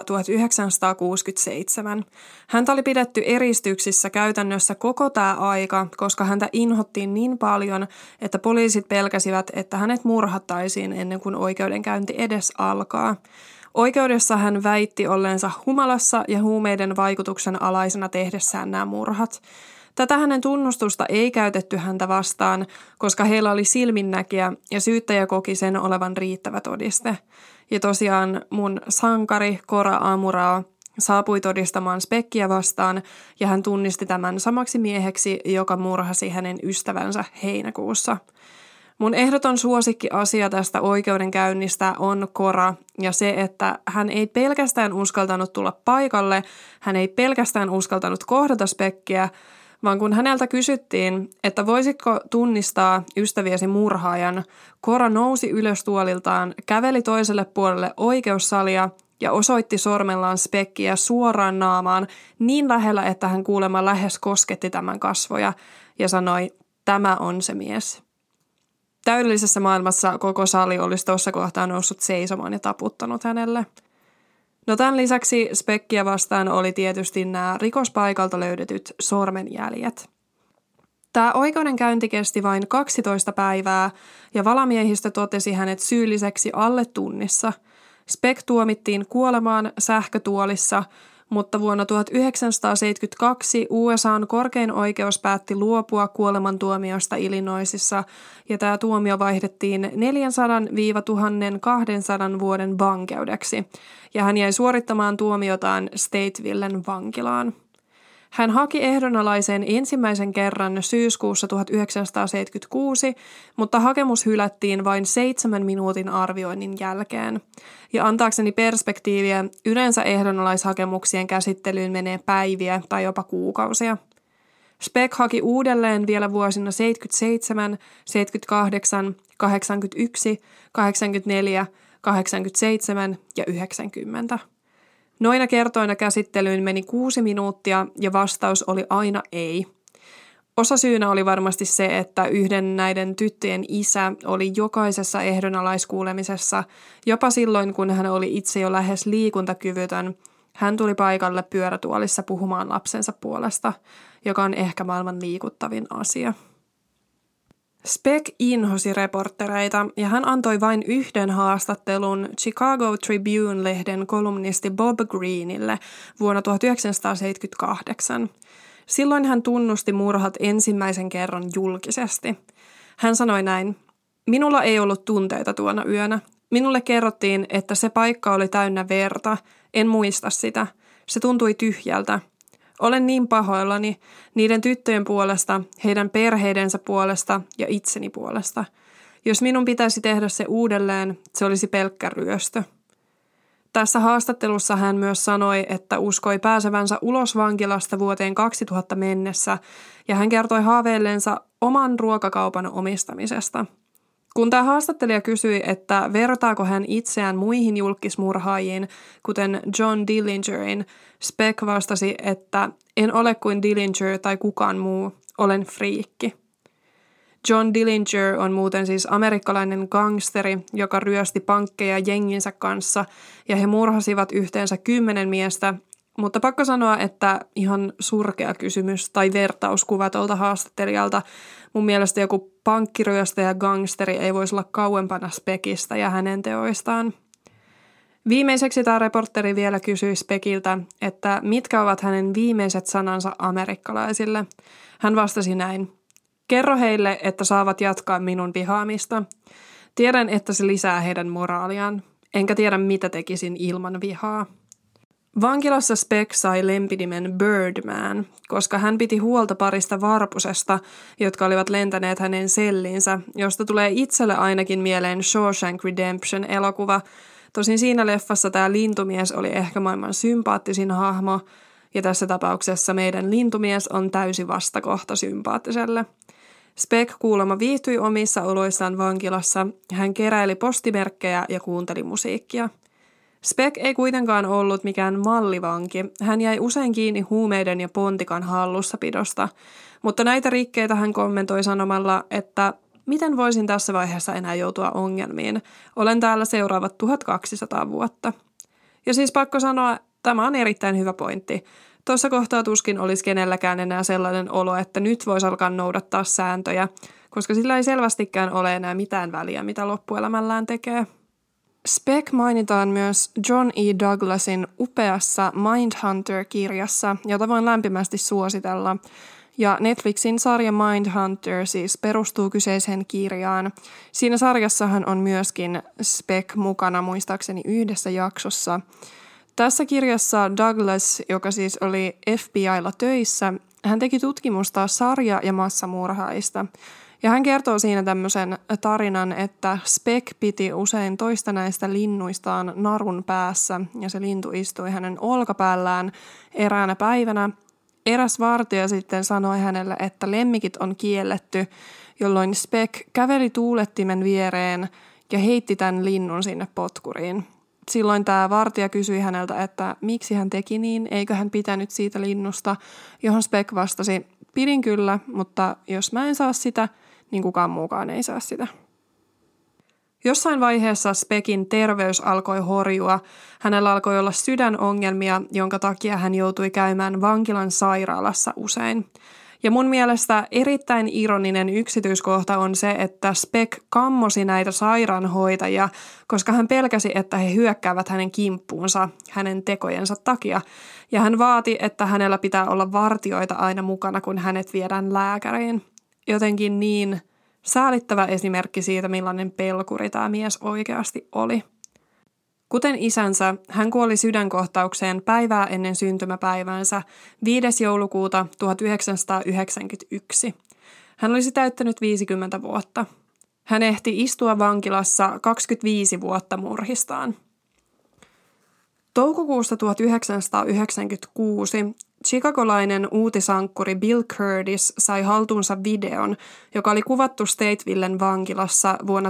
1967. Häntä oli pidetty eristyksissä käytännössä koko tämä aika, koska häntä inhottiin niin paljon, että poliisit pelkäsivät, että hänet murhattaisiin ennen kuin oikeudenkäynti edes alkaa. Oikeudessa hän väitti olleensa humalassa ja huumeiden vaikutuksen alaisena tehdessään nämä murhat. Tätä hänen tunnustusta ei käytetty häntä vastaan, koska heillä oli silminnäkijä ja syyttäjä koki sen olevan riittävä todiste. Ja tosiaan mun sankari Cora Amurao saapui todistamaan Speckia vastaan ja hän tunnisti tämän samaksi mieheksi, joka murhasi hänen ystävänsä heinäkuussa. Mun ehdoton suosikkiasia tästä oikeudenkäynnistä on Cora ja se, että hän ei pelkästään uskaltanut tulla paikalle, hän ei pelkästään uskaltanut kohdata Speckia, vaan kun häneltä kysyttiin, että voisitko tunnistaa ystäviesi murhaajan, Cora nousi ylös tuoliltaan, käveli toiselle puolelle oikeussalia ja osoitti sormellaan Speckia suoraan naamaan niin lähellä, että hän kuulemma lähes kosketti tämän kasvoja ja sanoi, tämä on se mies. Täydellisessä maailmassa koko sali olisi tuossa kohtaa noussut seisomaan ja taputtanut hänelle. No tämän lisäksi Speckia vastaan oli tietysti nämä rikospaikalta löydetyt sormenjäljet. Tämä oikeudenkäynti kesti vain 12 päivää ja valamiehistö totesi hänet syylliseksi alle tunnissa. Speck tuomittiin kuolemaan sähkötuolissa, mutta vuonna 1972 USA:n korkein oikeus päätti luopua kuolemantuomiosta Illinoisissa ja tämä tuomio vaihdettiin 400–1200 vuoden vankeudeksi ja hän jäi suorittamaan tuomiotaan Statevillen vankilaan. Hän haki ehdonalaiseen ensimmäisen kerran syyskuussa 1976, mutta hakemus hylättiin vain 7 minuutin arvioinnin jälkeen. Ja antaakseni perspektiiviä, yleensä ehdonalaishakemuksien käsittelyyn menee päiviä tai jopa kuukausia. Speck haki uudelleen vielä vuosina 77, 78, 81, 84, 87 ja 90. Noina kertoina käsittelyyn meni 6 minuuttia ja vastaus oli aina ei. Osasyynä oli varmasti se, että yhden näiden tyttöjen isä oli jokaisessa ehdonalaiskuulemisessa, jopa silloin kun hän oli itse jo lähes liikuntakyvytön. Hän tuli paikalle pyörätuolissa puhumaan lapsensa puolesta, joka on ehkä maailman liikuttavin asia. Speck inhosi reporttereita ja hän antoi vain yhden haastattelun Chicago Tribune-lehden kolumnisti Bob Greenille vuonna 1978. Silloin hän tunnusti murhat ensimmäisen kerran julkisesti. Hän sanoi näin: "Minulla ei ollut tunteita tuona yönä. Minulle kerrottiin, että se paikka oli täynnä verta. En muista sitä. Se tuntui tyhjältä. Olen niin pahoillani niiden tyttöjen puolesta, heidän perheidensä puolesta ja itseni puolesta. Jos minun pitäisi tehdä se uudelleen, se olisi pelkkä ryöstö." Tässä haastattelussa hän myös sanoi, että uskoi pääsevänsä ulos vankilasta vuoteen 2000 mennessä ja hän kertoi haaveillensa oman ruokakaupan omistamisesta. Kun tämä haastattelija kysyi, että vertaako hän itseään muihin julkismurhaajiin, kuten John Dillingerin, Speck vastasi, että en ole kuin Dillinger tai kukaan muu, olen friikki. John Dillinger on muuten siis amerikkalainen gangsteri, joka ryösti pankkeja jenginsä kanssa ja he murhasivat yhteensä 10 miestä, mutta pakko sanoa, että ihan surkea kysymys tai vertauskuva tuolta haastattelijalta. Mun mielestä joku pankkiryöstäjä ja gangsteri ei voisi olla kauempana Speckistä ja hänen teoistaan. Viimeiseksi tämä reporteri vielä kysyi Speckiltä, että mitkä ovat hänen viimeiset sanansa amerikkalaisille. Hän vastasi näin: "Kerro heille, että saavat jatkaa minun vihaamista. Tiedän, että se lisää heidän moraaliaan. Enkä tiedä, mitä tekisin ilman vihaa." Vankilassa Speck sai lempinimen Birdman, koska hän piti huolta parista varpusesta, jotka olivat lentäneet hänen selliinsä, josta tulee itselle ainakin mieleen Shawshank Redemption-elokuva. Tosin siinä leffassa tämä lintumies oli ehkä maailman sympaattisin hahmo, ja tässä tapauksessa meidän lintumies on täysi vastakohta sympaattiselle. Speck kuulemma viihtyi omissa oloissaan vankilassa, hän keräili postimerkkejä ja kuunteli musiikkia. Speck ei kuitenkaan ollut mikään mallivanki. Hän jäi usein kiinni huumeiden ja pontikan hallussapidosta, mutta näitä rikkeitä hän kommentoi sanomalla, että miten voisin tässä vaiheessa enää joutua ongelmiin? Olen täällä seuraavat 1200 vuotta. Ja siis pakko sanoa, tämä on erittäin hyvä pointti. Tuossa kohtaa tuskin olisi kenelläkään enää sellainen olo, että nyt voisi alkaa noudattaa sääntöjä, koska sillä ei selvästikään ole enää mitään väliä, mitä loppuelämällään tekee. Speck mainitaan myös John E. Douglasin upeassa Mindhunter-kirjassa, jota voin lämpimästi suositella. Ja Netflixin sarja Mindhunter siis perustuu kyseiseen kirjaan. Siinä sarjassahan on myöskin Speck mukana muistaakseni yhdessä jaksossa. Tässä kirjassa Douglas, joka siis oli FBI:lla töissä, hän teki tutkimusta sarja- ja massamurhaista. Ja hän kertoo siinä tämmöisen tarinan, että Speck piti usein toista näistä linnuistaan narun päässä ja se lintu istui hänen olkapäällään eräänä päivänä. Eräs vartija sitten sanoi hänelle, että lemmikit on kielletty, jolloin Speck käveli tuulettimen viereen ja heitti tämän linnun sinne potkuriin. Silloin tämä vartija kysyi häneltä, että miksi hän teki niin, eikö hän pitänyt siitä linnusta, johon Speck vastasi, pidin kyllä, mutta jos mä en saa sitä, niin kukaan muukaan ei saa sitä. Jossain vaiheessa Speckin terveys alkoi horjua. Hänellä alkoi olla sydänongelmia, jonka takia hän joutui käymään vankilan sairaalassa usein. Ja mun mielestä erittäin ironinen yksityiskohta on se, että Speck kammosi näitä sairaanhoitajia, koska hän pelkäsi, että he hyökkäävät hänen kimppuunsa hänen tekojensa takia. Ja hän vaati, että hänellä pitää olla vartijoita aina mukana, kun hänet viedään lääkäriin. Jotenkin niin säälittävä esimerkki siitä, millainen pelkuri tämä mies oikeasti oli. Kuten isänsä, hän kuoli sydänkohtaukseen päivää ennen syntymäpäiväänsä 5. joulukuuta 1991. Hän olisi täyttänyt 50 vuotta. Hän ehti istua vankilassa 25 vuotta murhistaan. Toukokuusta 1996 chicagolainen uutisankkuri Bill Curtis sai haltuunsa videon, joka oli kuvattu Statevillen vankilassa vuonna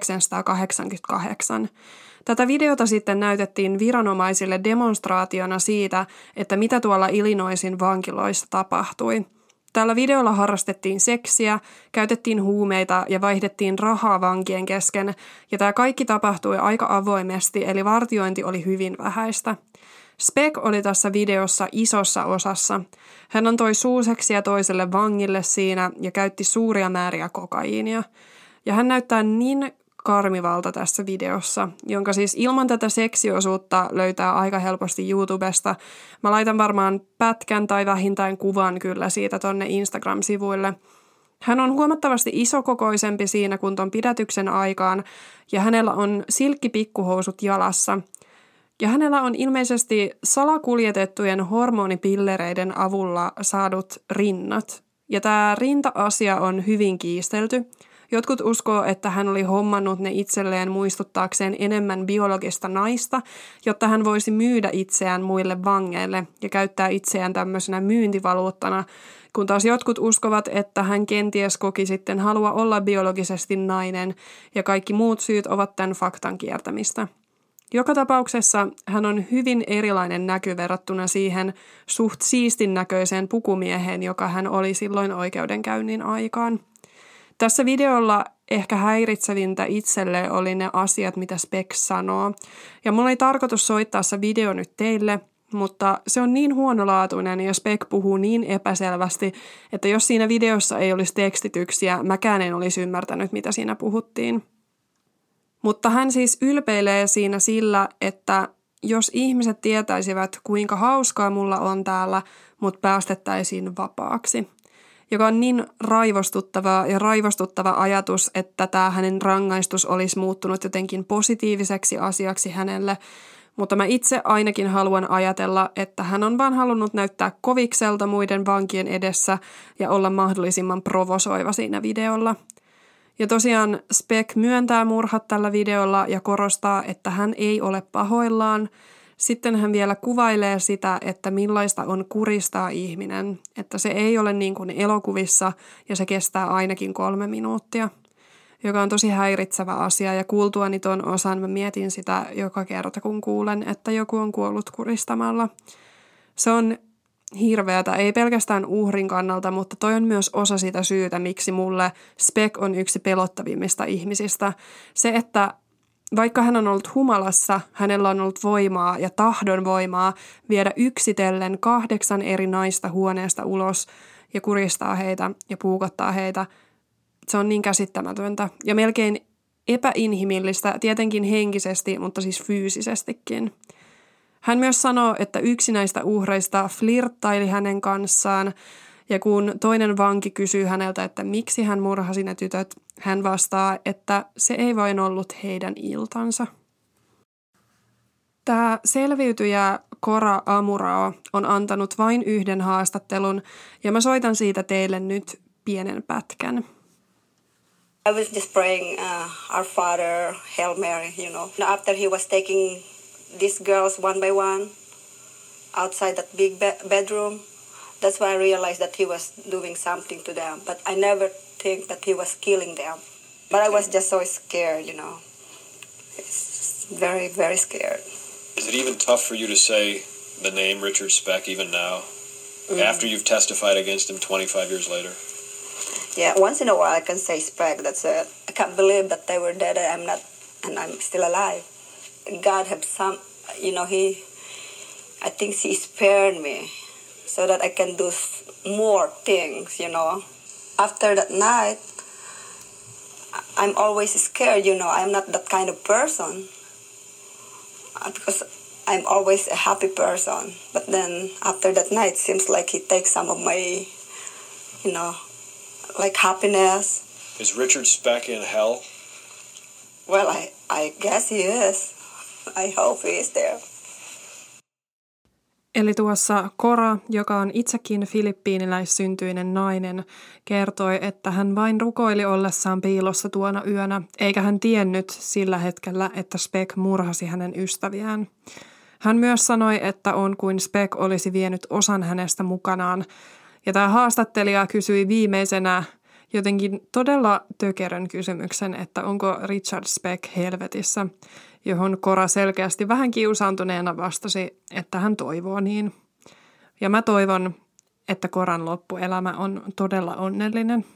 1988. Tätä videota sitten näytettiin viranomaisille demonstraationa siitä, että mitä tuolla Illinoisin vankiloissa tapahtui. Tällä videolla harrastettiin seksiä, käytettiin huumeita ja vaihdettiin rahaa vankien kesken, ja tämä kaikki tapahtui aika avoimesti, eli vartiointi oli hyvin vähäistä. Speck oli tässä videossa isossa osassa. Hän antoi suuseksiä toiselle vangille siinä ja käytti suuria määriä kokaiinia. Ja hän näyttää niin karmivalta tässä videossa, jonka siis ilman tätä seksiosuutta löytää aika helposti YouTubesta. Mä laitan varmaan pätkän tai vähintään kuvan kyllä siitä tonne Instagram-sivuille. Hän on huomattavasti isokokoisempi siinä kuin ton pidätyksen aikaan, ja hänellä on silkkipikkuhousut jalassa. Ja hänellä on ilmeisesti salakuljetettujen hormonipillereiden avulla saadut rinnat. Ja tämä rinta-asia on hyvin kiistelty. Jotkut uskoo, että hän oli hommannut ne itselleen muistuttaakseen enemmän biologista naista, jotta hän voisi myydä itseään muille vangeille ja käyttää itseään tämmöisenä myyntivaluuttana, kun taas jotkut uskovat, että hän kenties koki sitten halua olla biologisesti nainen ja kaikki muut syyt ovat tämän faktan kiertämistä. Joka tapauksessa hän on hyvin erilainen näky verrattuna siihen suht siistin näköiseen pukumieheen, joka hän oli silloin oikeudenkäynnin aikaan. Tässä videolla ehkä häiritsevintä itselle oli ne asiat, mitä Speck sanoo. Ja mulla ei tarkoitus soittaa se video nyt teille, mutta se on niin huonolaatuinen ja Speck puhuu niin epäselvästi, että jos siinä videossa ei olisi tekstityksiä, mäkään en olisi ymmärtänyt, mitä siinä puhuttiin. Mutta hän siis ylpeilee siinä sillä, että jos ihmiset tietäisivät, kuinka hauskaa mulla on täällä, mut päästettäisiin vapaaksi. Joka on niin raivostuttava ajatus, että tämä hänen rangaistus olisi muuttunut jotenkin positiiviseksi asiaksi hänelle. Mutta mä itse ainakin haluan ajatella, että hän on vaan halunnut näyttää kovikselta muiden vankien edessä ja olla mahdollisimman provosoiva siinä videolla. Ja tosiaan Speck myöntää murhat tällä videolla ja korostaa, että hän ei ole pahoillaan. Sitten hän vielä kuvailee sitä, että millaista on kuristaa ihminen, että se ei ole niin kuin elokuvissa ja se kestää ainakin 3 minuuttia, joka on tosi häiritsevä asia ja kuultuani ton osan mä mietin sitä joka kerta, kun kuulen, että joku on kuollut kuristamalla. Se on hirveätä, ei pelkästään uhrin kannalta, mutta toi on myös osa sitä syytä, miksi mulle Speck on yksi pelottavimmista ihmisistä. Se, että vaikka hän on ollut humalassa, hänellä on ollut voimaa ja tahdon voimaa viedä yksitellen 8 eri naista huoneesta ulos ja kuristaa heitä ja puukottaa heitä. Se on niin käsittämätöntä ja melkein epäinhimillistä, tietenkin henkisesti, mutta siis fyysisestikin. Hän myös sanoo, että yksi näistä uhreista flirttaili hänen kanssaan ja kun toinen vanki kysyy häneltä, että miksi hän murhasi ne tytöt, hän vastaa, että se ei vain ollut heidän iltansa. Tämä selviytyjä Cora Amurao on antanut vain 1 haastattelun ja mä soitan siitä teille nyt pienen pätkän. I was just praying Our Father, Hail Mary, you know. After he was taking these girls one by one outside that big bedroom, that's why I realized that he was doing something to them. But I never think that he was killing them. But I was just so scared, you know. It's very, very scared. Is it even tough for you to say the name Richard Speck even now, after you've testified against him 25 years later? Yeah, once in a while I can say Speck, that's it. I can't believe that they were dead and I'm still alive. God have some, you know, I think he spared me so that I can do more things, you know. After that night, I'm always scared, you know. I'm not that kind of person because I'm always a happy person. But then after that night, seems like he takes some of my, you know, like happiness. Is Richard Speck in hell? Well, I guess he is. I hope he is there. Eli tuossa Cora, joka on itsekin filippiiniläissyntyinen nainen, kertoi, että hän vain rukoili ollessaan piilossa tuona yönä, eikä hän tiennyt sillä hetkellä, että Speck murhasi hänen ystäviään. Hän myös sanoi, että on kuin Speck olisi vienyt osan hänestä mukanaan, ja tämä haastattelija kysyi viimeisenä jotenkin todella tökerön kysymyksen, että onko Richard Speck helvetissä, johon Cora selkeästi vähän kiusaantuneena vastasi, että hän toivoo niin. Ja mä toivon, että Coran loppuelämä on todella onnellinen.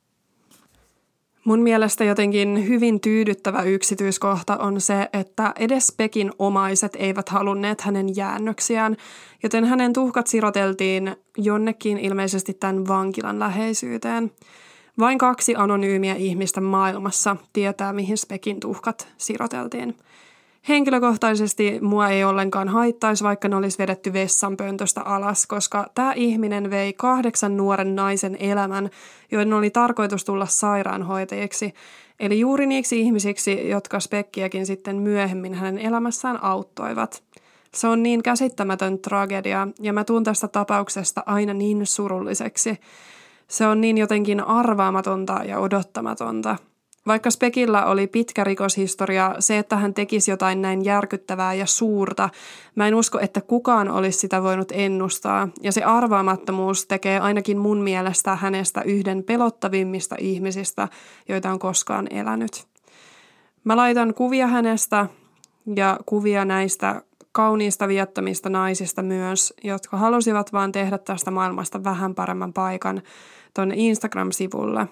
Mun mielestä jotenkin hyvin tyydyttävä yksityiskohta on se, että edes Speckin omaiset eivät halunneet hänen jäännöksiään, joten hänen tuhkat siroteltiin jonnekin ilmeisesti tämän vankilan läheisyyteen. Vain 2 anonyymiä ihmistä maailmassa tietää, mihin Speckin tuhkat siroteltiin. Henkilökohtaisesti mua ei ollenkaan haittaisi, vaikka ne olisi vedetty vessanpöntöstä alas, koska tämä ihminen vei 8 nuoren naisen elämän, joiden oli tarkoitus tulla sairaanhoitajiksi, eli juuri niiksi ihmisiksi, jotka Speckiäkin sitten myöhemmin hänen elämässään auttoivat. Se on niin käsittämätön tragedia, ja mä tuun tästä tapauksesta aina niin surulliseksi. Se on niin jotenkin arvaamatonta ja odottamatonta. Vaikka Speckillä oli pitkä rikoshistoria, se, että hän tekisi jotain näin järkyttävää ja suurta, mä en usko, että kukaan olisi sitä voinut ennustaa. Ja se arvaamattomuus tekee ainakin mun mielestä hänestä yhden pelottavimmista ihmisistä, joita on koskaan elänyt. Mä laitan kuvia hänestä ja kuvia näistä kauniista viattomista naisista myös, jotka halusivat vaan tehdä tästä maailmasta vähän paremman paikan tuonne Instagram-sivulle.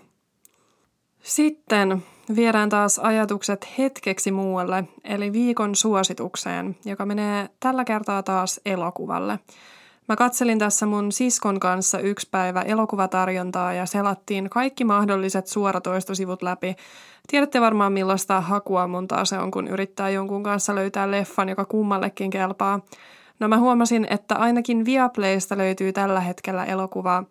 Sitten viedään taas ajatukset hetkeksi muualle, eli viikon suositukseen, joka menee tällä kertaa taas elokuvalle. Mä katselin tässä mun siskon kanssa 1 päivä elokuvatarjontaa ja selattiin kaikki mahdolliset suoratoistosivut läpi. Tiedätte varmaan millaista hakua mun taas se on, kun yrittää jonkun kanssa löytää leffan, joka kummallekin kelpaa. No mä huomasin, että ainakin Viaplaysta löytyy tällä hetkellä elokuva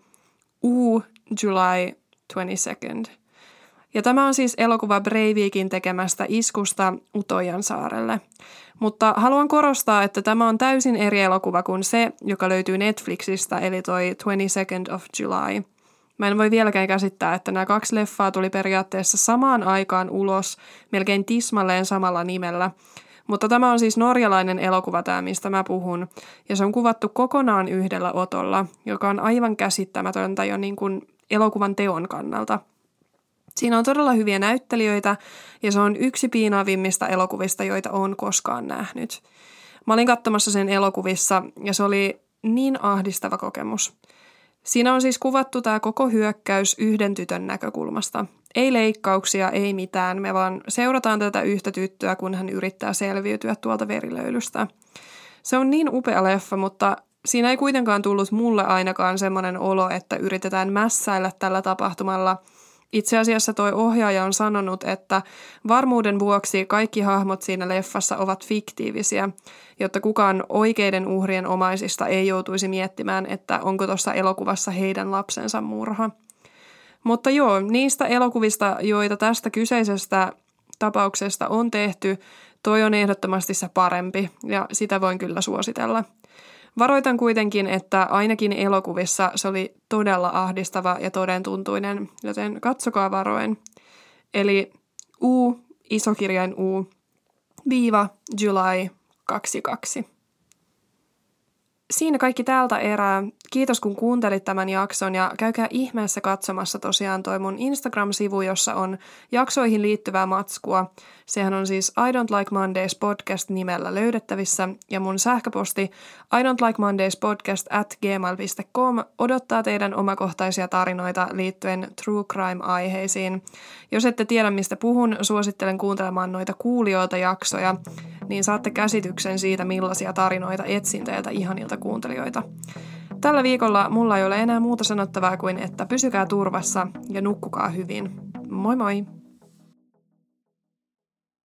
July 22nd. Ja tämä on siis elokuva Breivikin tekemästä iskusta Utojansaarelle. Mutta haluan korostaa, että tämä on täysin eri elokuva kuin se, joka löytyy Netflixistä, eli toi 22nd of July. Mä en voi vieläkään käsittää, että nämä 2 leffaa tuli periaatteessa samaan aikaan ulos, melkein tismalleen samalla nimellä. Mutta tämä on siis norjalainen elokuva tämä, mistä mä puhun, ja se on kuvattu kokonaan yhdellä otolla, joka on aivan käsittämätöntä jo niin kuin elokuvan teon kannalta. Siinä on todella hyviä näyttelijöitä ja se on yksi piinaavimmista elokuvista, joita olen koskaan nähnyt. Mä olin katsomassa sen elokuvissa ja se oli niin ahdistava kokemus. Siinä on siis kuvattu tämä koko hyökkäys yhden tytön näkökulmasta. Ei leikkauksia, ei mitään, me vaan seurataan tätä yhtä tyttöä, kun hän yrittää selviytyä tuolta verilöylystä. Se on niin upea leffa, mutta siinä ei kuitenkaan tullut mulle ainakaan semmoinen olo, että yritetään mässäillä tällä tapahtumalla. Itse asiassa toi ohjaaja on sanonut, että varmuuden vuoksi kaikki hahmot siinä leffassa ovat fiktiivisiä, jotta kukaan oikeiden uhrien omaisista ei joutuisi miettimään, että onko tuossa elokuvassa heidän lapsensa murha. Mutta joo, niistä elokuvista, joita tästä kyseisestä tapauksesta on tehty, toi on ehdottomasti se parempi ja sitä voin kyllä suositella. Varoitan kuitenkin, että ainakin elokuvissa se oli todella ahdistava ja todentuntuinen, joten katsokaa varoen. Eli isokirjain July 22. Siinä kaikki tältä erää. Kiitos kun kuuntelit tämän jakson ja käykää ihmeessä katsomassa tosiaan toi mun Instagram-sivu, jossa on jaksoihin liittyvää matskua. Sehän on siis I Don't Like Mondays podcast nimellä löydettävissä ja mun sähköposti idon'tlikemondayspodcast@gmail.com odottaa teidän omakohtaisia tarinoita liittyen true crime-aiheisiin. Jos ette tiedä mistä puhun, suosittelen kuuntelemaan noita kuulijoilta jaksoja, niin saatte käsityksen siitä millaisia tarinoita etsin teiltä ihanilta kuuntelijoita. tällä viikolla mulla ei ole enää muuta sanottavaa kuin, että pysykää turvassa ja nukkukaa hyvin. Moi moi!